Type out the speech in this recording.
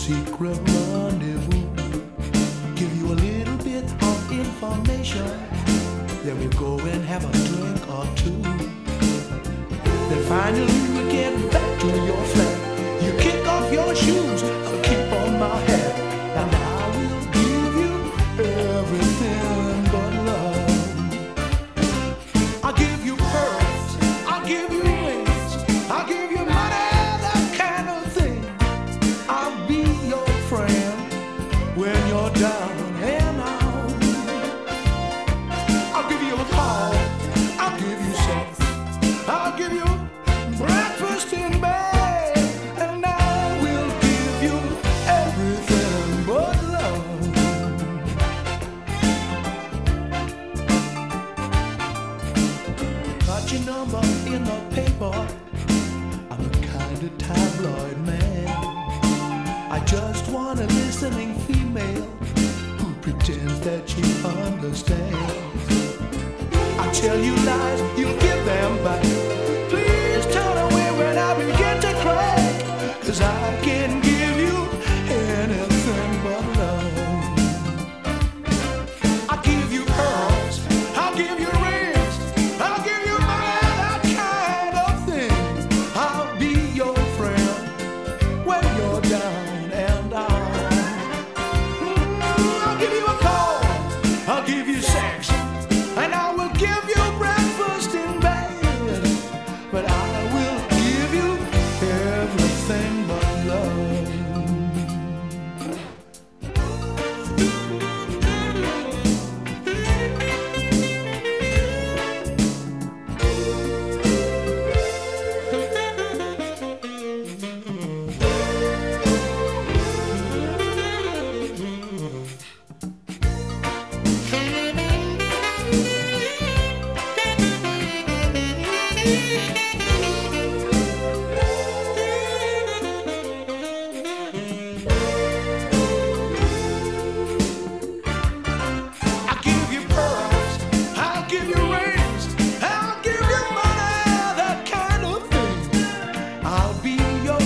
secret rendezvous. Give you a little bit of information. Then we go and have a drink or two. Then finally we get back to your flat. You kick off your shoes, I'll keep on my hat, and I will give you everything but love. I'll give you pearls, I'll give you rings, I'll give you money, that kind of thing. I'll be your friend when you're down and out. I'll give you a call, I'll give you sex, I'll give you breakfast in bed, and I will give you everything but love. Got your number in the paper. I'm a kind of tabloid man. I just want a listening female who pretends that she understands. I tell you lies, you'll give them back. Please turn away when I begin to crack, 'cause I can give you anything but love. I'll give you pearls, I'll give you rings, I'll give you money, that kind of thing. I'll be your friend when you're down and out. I'll give you a call, I'll give you sex, and I will give you breakfast in bed, but I will give you everything but love. I'll give you pearls, I'll give you rings, I'll give you money, that kind of thing. I'll be your